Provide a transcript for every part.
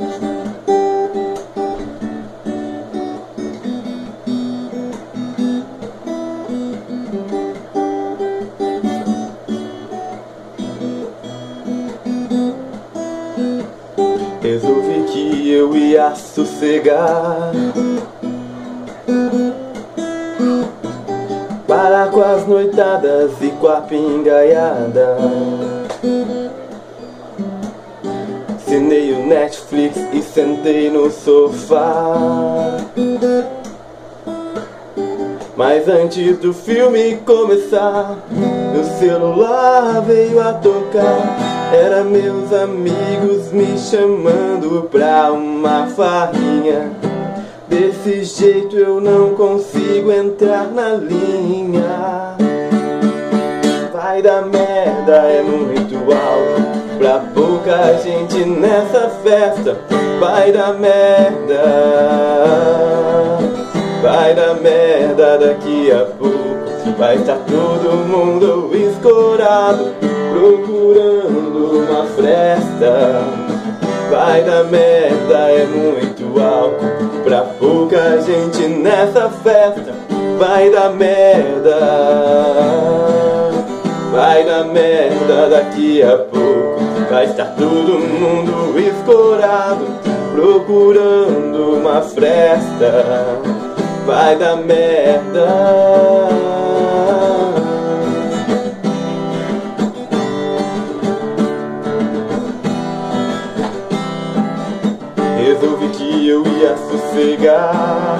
Resolvi que eu ia sossegar, parar com as noitadas e com a pingaiada. Assinei o Netflix e sentei no sofá. Mas antes do filme começar, meu celular veio a tocar. Era meus amigos me chamando pra uma farrinha. Desse jeito eu não consigo entrar na linha. Vai dar merda, é muito alto pra pouca gente nessa festa. Vai dar merda, vai dar merda daqui a pouco. Vai estar todo mundo escorado procurando uma fresta. Vai dar merda, é muito álcool pra pouca gente nessa festa. Vai dar merda, vai dar merda daqui a pouco. Vai estar todo mundo escorado procurando uma fresta. Vai dar merda. Resolvi que eu ia sossegar,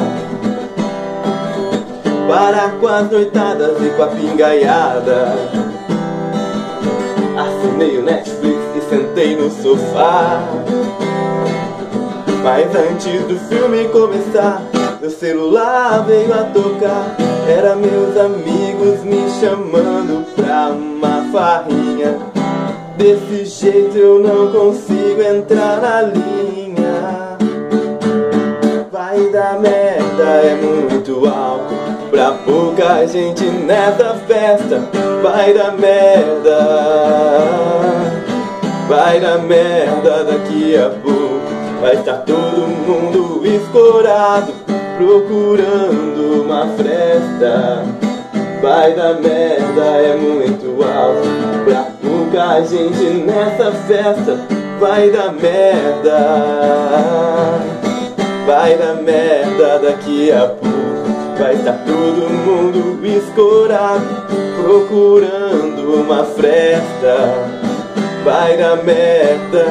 parar com as noitadas e com a pingaiada. Assinei o Netflix e sentei no sofá. Mas antes do filme começar, meu celular veio a tocar. Era meus amigos me chamando pra uma farrinha. Desse jeito eu não consigo entrar na linha. Vai dar merda, é muito álcool pra pouca gente nessa festa. Vai dar merda, vai dar merda daqui a pouco. Vai estar todo mundo escorado procurando uma fresta. Vai dar merda, é muito alto pra pouca gente nessa festa. Vai dar merda, vai dar merda daqui a pouco. Vai estar todo mundo escorado procurando uma fresta. Vai dar merda,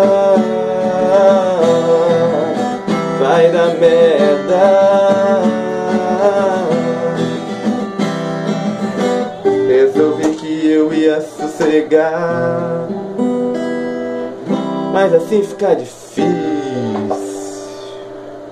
vai dar merda. Resolvi que eu ia sossegar, mas assim fica difícil.